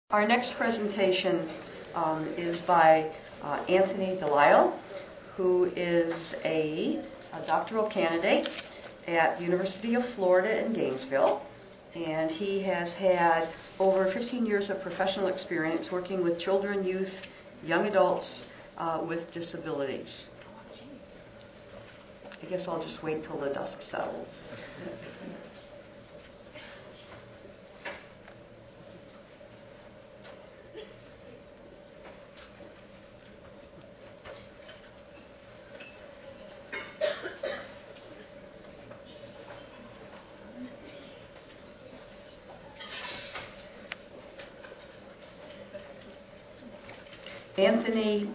Our next presentation is by Anthony Delisle, who is a doctoral candidate at the University of Florida in Gainesville, and he has had over 15 years of professional experience working with children, youth, young adults with disabilities. I guess I'll just wait till the dust settles. Anthony,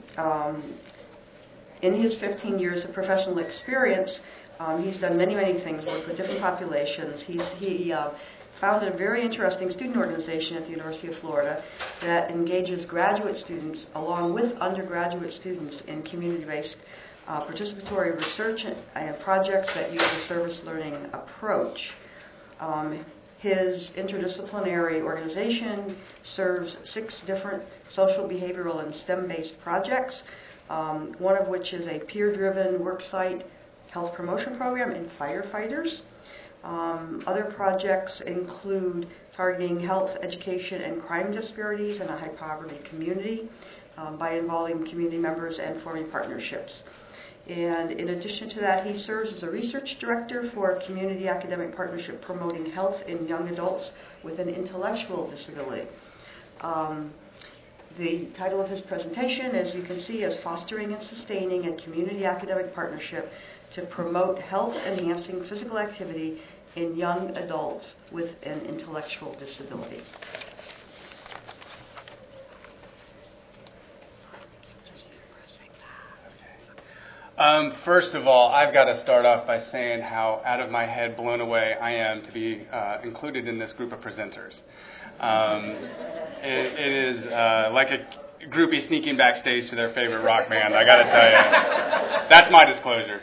in his 15 years of professional experience, he's done many things, worked with different populations. He founded a very interesting student organization at the University of Florida that engages graduate students along with undergraduate students in community-based participatory research and projects that use a service learning approach. His interdisciplinary organization serves 6 different social, behavioral, and STEM-based projects, one of which is a peer-driven worksite health promotion program in firefighters. Other projects include targeting health, education, and crime disparities in a high-poverty community by involving community members and forming partnerships. And in addition to that, he serves as a research director for a community academic partnership promoting health in young adults with an intellectual disability. The title of his presentation, as you can see, is Fostering and Sustaining a Community Academic Partnership to Promote Health-Enhancing Physical Activity in Young Adults with an Intellectual Disability. First of all, I've got to start off by saying how out of my head blown away I am to be included in this group of presenters. It is like a groupie sneaking backstage to their favorite rock band, I got to tell you. That's my disclosure.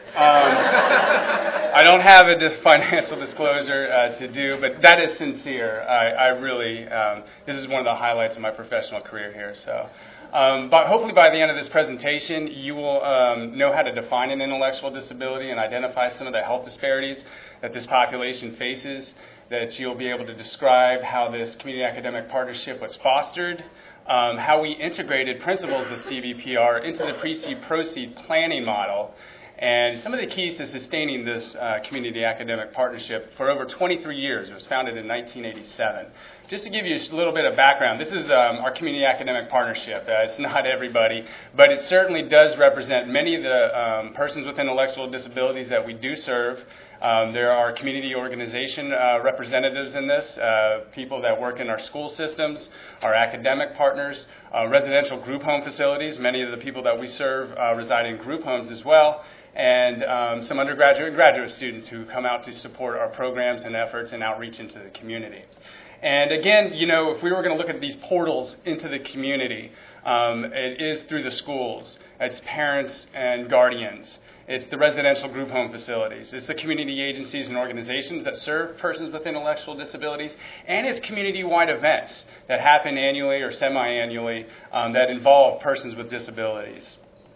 I don't have a financial disclosure to do, but that is sincere. I really, this is one of the highlights of my professional career here, so. But hopefully by the end of this presentation, you will know how to define an intellectual disability and identify some of the health disparities that this population faces, that you'll be able to describe how this community academic partnership was fostered, how we integrated principles of CVPR into the pre-seed proceed planning model, and some of the keys to sustaining this community academic partnership for over 23 years. It was founded in 1987. Just to give you a little bit of background, this is our community academic partnership. It's not everybody, but it certainly does represent many of the persons with intellectual disabilities that we do serve. There are community organization representatives in this, people that work in our school systems, our academic partners, residential group home facilities. Many of the people that we serve reside in group homes as well, and some undergraduate and graduate students who come out to support our programs and efforts and outreach into the community. And again, you know, if we were going to look at these portals into the community, it is through the schools. It's parents and guardians. It's the residential group home facilities. It's the community agencies and organizations that serve persons with intellectual disabilities. And it's community-wide events that happen annually or semi-annually that involve persons with disabilities.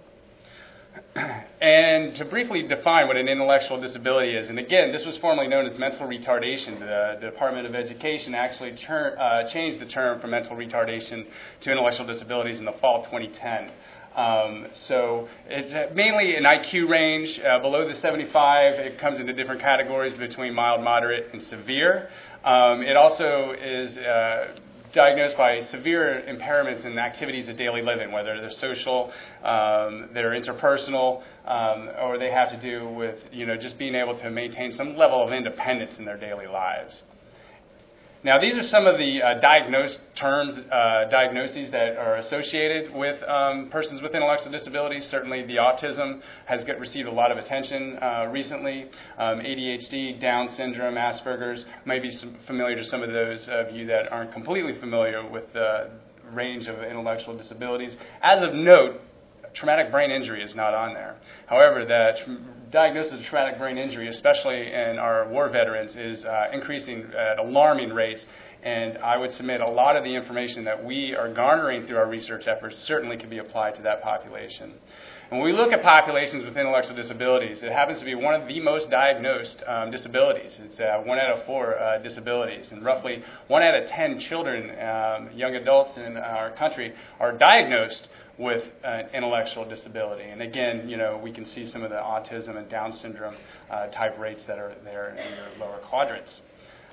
And to briefly define what an intellectual disability is, and again, this was formerly known as mental retardation. The Department of Education actually changed the term from mental retardation to intellectual disabilities in the fall of 2010. So it's mainly an IQ range below the 75. It comes into different categories between mild, moderate, and severe. It also is diagnosed by severe impairments in activities of daily living, whether they're social, they're interpersonal, or they have to do with, you know, just being able to maintain some level of independence in their daily lives. Now, these are some of the diagnoses that are associated with persons with intellectual disabilities. Certainly, the autism has received a lot of attention recently. ADHD, Down syndrome, Asperger's may be familiar to some of those of you that aren't completely familiar with the range of intellectual disabilities. As of note, traumatic brain injury is not on there. However, the diagnosis of traumatic brain injury, especially in our war veterans, is increasing at alarming rates. And I would submit a lot of the information that we are garnering through our research efforts certainly can be applied to that population. And when we look at populations with intellectual disabilities, it happens to be one of the most diagnosed disabilities. It's 1 out of 4 disabilities. And roughly 1 out of 10 children, young adults in our country, are diagnosed with an intellectual disability. And again, we can see some of the autism and Down syndrome type rates that are there in your lower quadrants.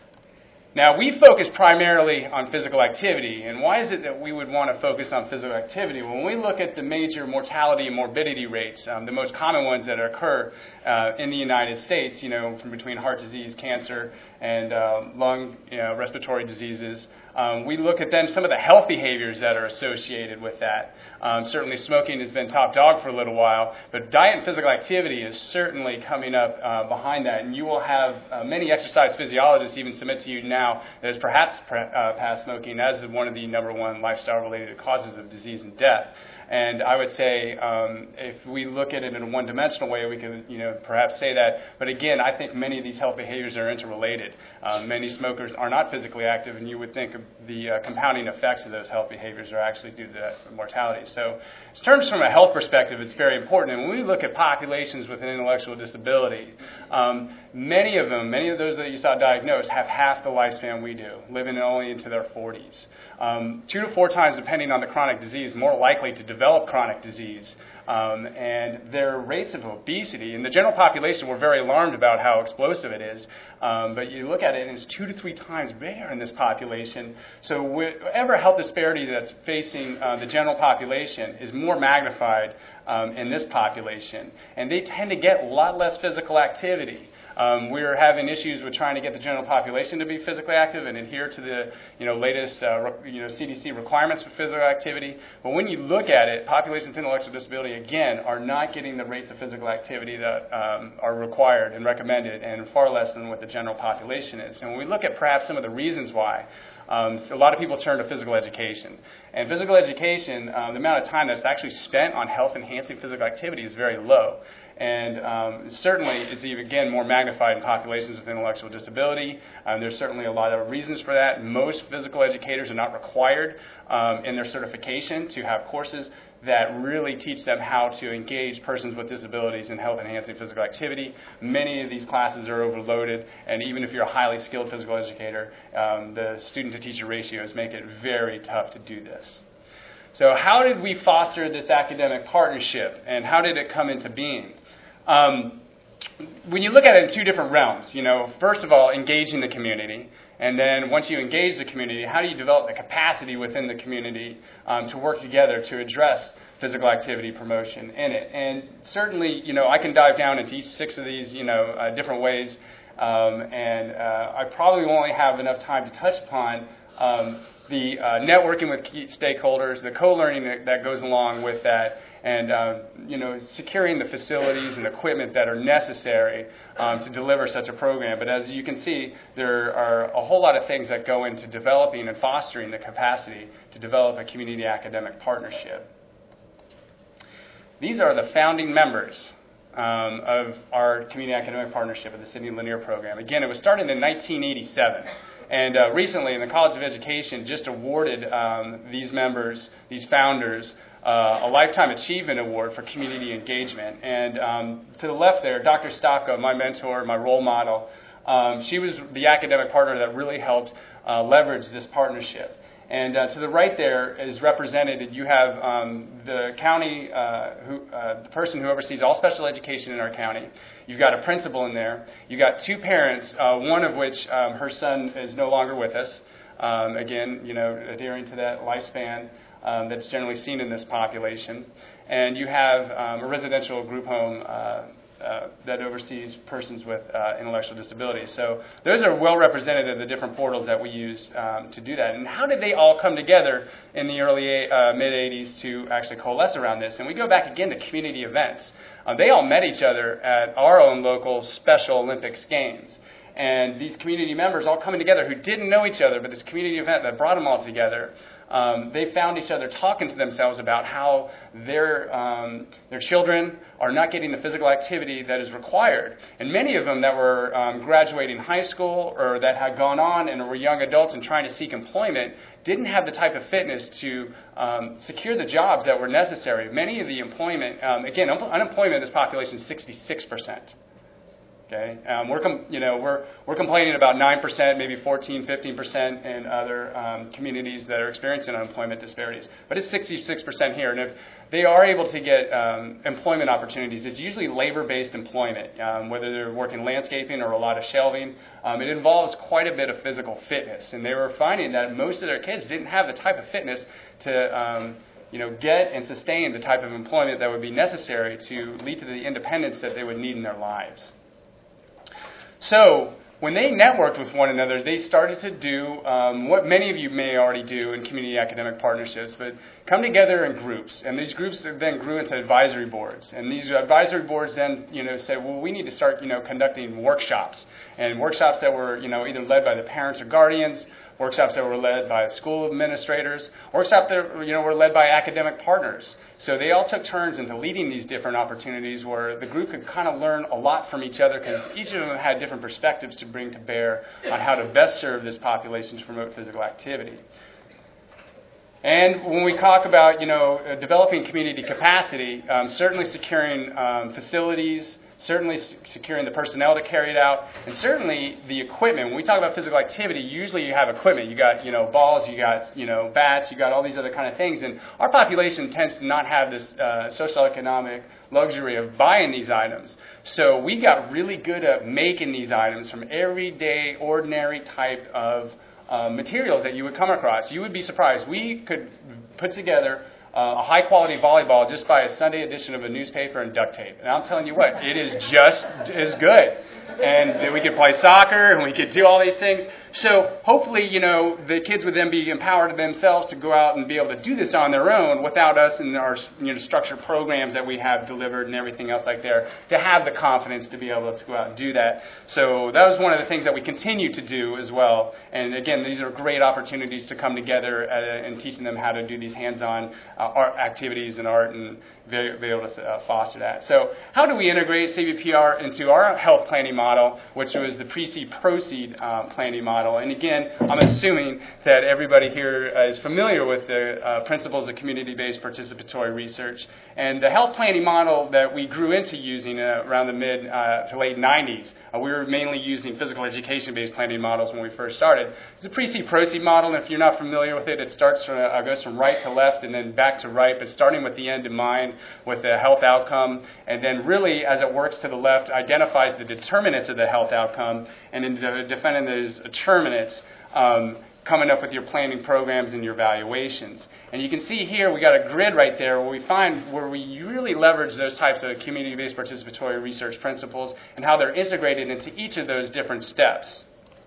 Now, we focus primarily on physical activity, and why is it that we would want to focus on physical activity? When we look at the major mortality and morbidity rates, the most common ones that occur in the United States, from between heart disease, cancer, and lung, respiratory diseases, we look at then some of the health behaviors that are associated with that. Certainly smoking has been top dog for a little while, but diet and physical activity is certainly coming up behind that. And you will have many exercise physiologists even submit to you now that is perhaps past smoking as one of the number one lifestyle-related causes of disease and death. And I would say if we look at it in a one-dimensional way, we can perhaps say that. But again, I think many of these health behaviors are interrelated. Many smokers are not physically active, and you would think of the compounding effects of those health behaviors are actually due to mortality. So in terms from a health perspective, it's very important. And when we look at populations with an intellectual disability, many of those that you saw diagnosed have half the lifespan we do, living only into their 40s. 2 to 4 times, depending on the chronic disease, more likely to develop chronic disease. And their rates of obesity, in the general population, we're very alarmed about how explosive it is. But you look at it, and it's 2 to 3 times bigger in this population. So whatever health disparity that's facing the general population is more magnified in this population. And they tend to get a lot less physical activity. We're having issues with trying to get the general population to be physically active and adhere to the latest CDC requirements for physical activity. But when you look at it, populations with intellectual disability, again, are not getting the rates of physical activity that are required and recommended, and far less than what the general population is. And when we look at perhaps some of the reasons why, a lot of people turn to physical education. And physical education, the amount of time that's actually spent on health-enhancing physical activity is very low. And certainly is, again, more magnified in populations with intellectual disability. There's certainly a lot of reasons for that. Most physical educators are not required in their certification to have courses that really teach them how to engage persons with disabilities in health-enhancing physical activity. Many of these classes are overloaded, and even if you're a highly skilled physical educator, the student-to-teacher ratios make it very tough to do this. So how did we foster this academic partnership, and how did it come into being? When you look at it in 2 different realms, first of all, engaging the community. And then once you engage the community, how do you develop the capacity within the community to work together to address physical activity promotion in it? And certainly, I can dive down into each 6 of these, different ways. And I probably won't only have enough time to touch upon the networking with key stakeholders, the co-learning that goes along with that, and securing the facilities and equipment that are necessary to deliver such a program. But as you can see, there are a whole lot of things that go into developing and fostering the capacity to develop a community academic partnership. These are the founding members of our community academic partnership of the Sidney Lanier program. Again, it was started in 1987. And recently, the College of Education just awarded these members, these founders, a Lifetime Achievement Award for community engagement. And to the left there, Dr. Stopko, my mentor, my role model, she was the academic partner that really helped leverage this partnership. And to the right there is represented, you have the county, the person who oversees all special education in our county. You've got a principal in there. You've got 2 parents, one of which her son is no longer with us. Again, adhering to that lifespan that's generally seen in this population. And you have a residential group home that oversees persons with intellectual disabilities. So those are well represented in the different portals that we use to do that. And how did they all come together in the early mid-'80s to actually coalesce around this? And we go back again to community events. They all met each other at our own local Special Olympics Games. And these community members all coming together who didn't know each other, but this community event that brought them all together, they found each other talking to themselves about how their children are not getting the physical activity that is required. And many of them that were graduating high school or that had gone on and were young adults and trying to seek employment didn't have the type of fitness to secure the jobs that were necessary. Many of the employment, again, unemployment in this population is 66%. Okay, we're complaining about 9%, maybe 14, 15% in other communities that are experiencing unemployment disparities. But it's 66% here. And if they are able to get employment opportunities, it's usually labor-based employment, whether they're working landscaping or a lot of shelving. It involves quite a bit of physical fitness. And they were finding that most of their kids didn't have the type of fitness to get and sustain the type of employment that would be necessary to lead to the independence that they would need in their lives. So when they networked with one another, they started to do what many of you may already do in community academic partnerships, but come together in groups. And these groups then grew into advisory boards. And these advisory boards then, said, well, we need to start, conducting workshops. And workshops that were, either led by the parents or guardians, workshops that were led by school administrators, workshops that, were led by academic partners. So they all took turns into leading these different opportunities where the group could kind of learn a lot from each other because each of them had different perspectives to bring to bear on how to best serve this population to promote physical activity. And when we talk about, developing community capacity, certainly securing facilities, certainly securing the personnel to carry it out, and certainly the equipment. When we talk about physical activity, usually you have equipment. You got, balls, you got, bats, you got all these other kind of things. And our population tends to not have this socioeconomic luxury of buying these items. So we got really good at making these items from everyday, ordinary type of materials that you would come across. You would be surprised. We could put together a high-quality volleyball just by a Sunday edition of a newspaper and duct tape. And I'm telling you what, it is just as good. And then we could play soccer, and we could do all these things. So hopefully, the kids would then be empowered themselves to go out and be able to do this on their own without us and our structured programs that we have delivered and everything else like there to have the confidence to be able to go out and do that. So that was one of the things that we continue to do as well. And again, these are great opportunities to come together and teaching them how to do these hands-on art activities and art and be able to foster that. So how do we integrate CVPR into our health planning model, which was the pre-seed proceed planning model? And again, I'm assuming that everybody here is familiar with the principles of community-based participatory research. And the health planning model that we grew into using around the mid to late 90s, we were mainly using physical education-based planning models when we first started. It's a pre-seed proceed model, and if you're not familiar with it, it starts goes from right to left and then back to right, but starting with the end in mind with the health outcome, and then really, as it works to the left, identifies the determinants of the health outcome, and in defining those determinants, coming up with your planning programs and your evaluations. And you can see here we got a grid right there where we really leverage those types of community-based participatory research principles and how they're integrated into each of those different steps.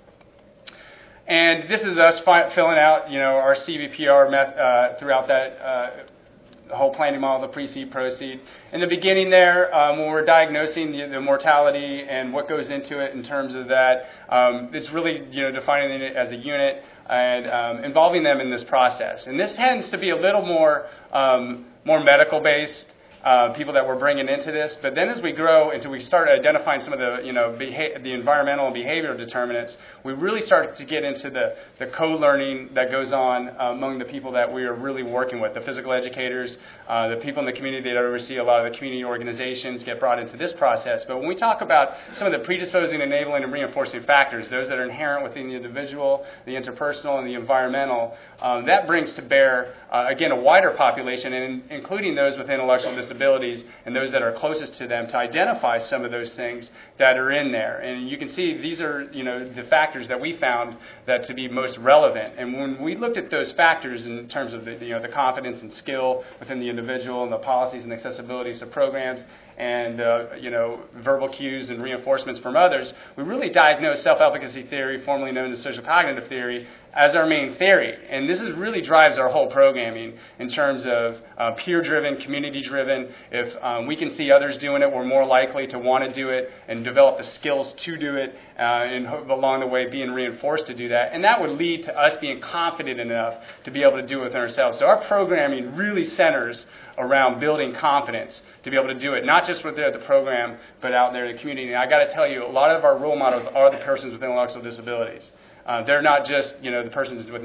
And this is us filling out, our CVPR throughout that whole planning model, the pre-seed, proceed. In the beginning there, when we're diagnosing the mortality and what goes into it in terms of that, it's really, defining it as a unit and involving them in this process. And this tends to be a little more medical-based, people that we're bringing into this. But then as we grow until we start identifying some of the, the environmental and behavioral determinants, we really start to get into the co-learning that goes on among the people that we are really working with, the physical educators, the people in the community that oversee a lot of the community organizations get brought into this process. But when we talk about some of the predisposing, enabling, and reinforcing factors, those that are inherent within the individual, the interpersonal, and the environmental, that brings to bear, again, a wider population, and including those with intellectual disabilities and those that are closest to them, to identify some of those things that are in there. And you can see these are, the factors that we found that to be most relevant. And when we looked at those factors in terms of the confidence and skill within the individual and the policies and accessibilities of programs and verbal cues and reinforcements from others, we really diagnosed self-efficacy theory, formerly known as social cognitive theory, as our main theory. And this really drives our whole programming in terms of peer-driven, community-driven. If we can see others doing it, we're more likely to want to do it and develop the skills to do it, and along the way being reinforced to do that. And that would lead to us being confident enough to be able to do it within ourselves. So our programming really centers around building confidence to be able to do it, not just within the program, but out there in the community. And I got to tell you, a lot of our role models are the persons with intellectual disabilities. They're not just, the persons with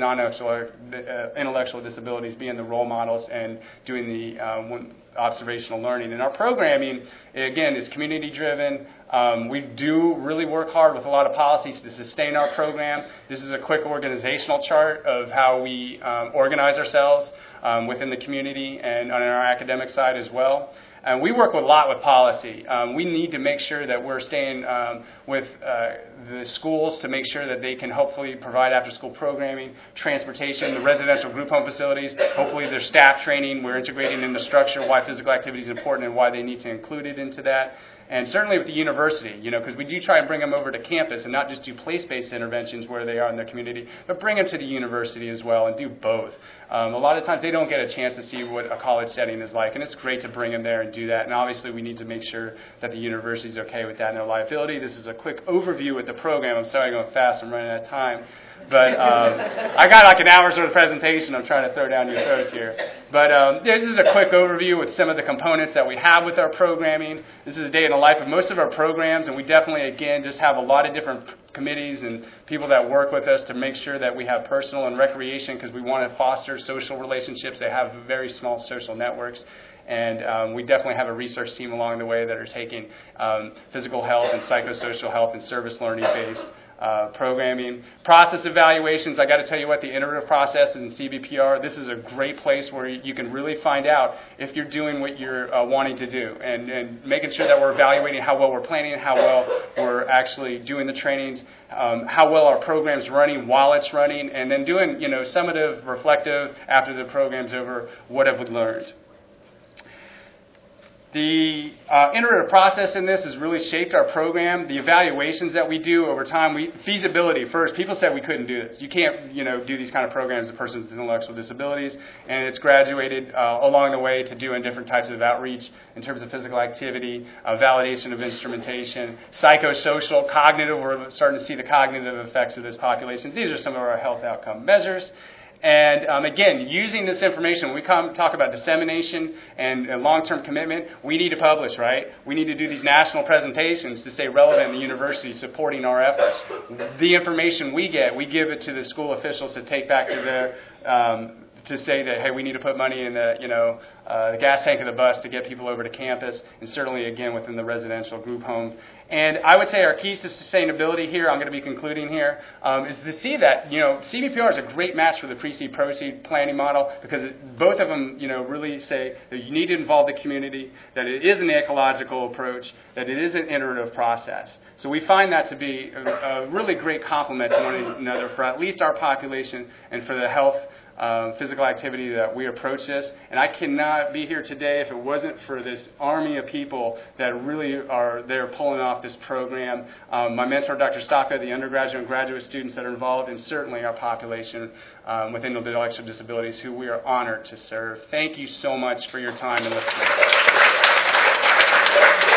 intellectual disabilities being the role models and doing the observational learning. And our programming, again, is community-driven. We do really work hard with a lot of policies to sustain our program. This is a quick organizational chart of how we organize ourselves within the community and on our academic side as well. And we work a lot with policy. We need to make sure that we're staying with the schools to make sure that they can hopefully provide after-school programming, transportation, the residential group home facilities, hopefully their staff training. We're integrating in the structure why physical activity is important and why they need to include it into that. And certainly with the university, because we do try and bring them over to campus and not just do place-based interventions where they are in their community, but bring them to the university as well and do both. A lot of times they don't get a chance to see what a college setting is like, and it's great to bring them there and do that. And obviously we need to make sure that the university is okay with that and their liability. This is a quick overview with the program. I'm sorry I'm going fast. I'm running out of time. But I got like an hour's worth of presentation I'm trying to throw down your throats here. But this is a quick overview with some of the components that we have with our programming. This is a day in the life of most of our programs, and we definitely, again, just have a lot of different committees and people that work with us to make sure that we have personal and recreation because we want to foster social relationships. They have very small social networks. And we definitely have a research team along the way that are taking physical health and psychosocial health and service learning-based programming. Process evaluations, I got to tell you what, the iterative process in CBPR, this is a great place where you can really find out if you're doing what you're wanting to do and making sure that we're evaluating how well we're planning, how well we're actually doing the trainings, how well our program's running while it's running, and then doing, summative, reflective after the program's over, what have we learned. The iterative process in this has really shaped our program. The evaluations that we do over time, feasibility first. People said we couldn't do this. You can't, do these kind of programs with persons with intellectual disabilities. And it's graduated along the way to doing different types of outreach in terms of physical activity, validation of instrumentation, psychosocial, cognitive. We're starting to see the cognitive effects of this population. These are some of our health outcome measures. And again, using this information, when we talk about dissemination and long-term commitment, we need to publish, right? We need to do these national presentations to stay relevant in the university supporting our efforts. The information we get, we give it to the school officials to take back to their to say that, hey, we need to put money in the gas tank of the bus to get people over to campus, and certainly, again, within the residential group home. And I would say our keys to sustainability here, I'm going to be concluding here, is to see that, CBPR is a great match for the pre-seed, proceed planning model because both of them, really say that you need to involve the community, that it is an ecological approach, that it is an iterative process. So we find that to be a really great complement to one another for at least our population and for the health physical activity that we approach this. And I cannot be here today if it wasn't for this army of people that really are there pulling off this program. My mentor, Dr. Stocka, the undergraduate and graduate students that are involved, and certainly our population with intellectual disabilities who we are honored to serve. Thank you so much for your time and listening.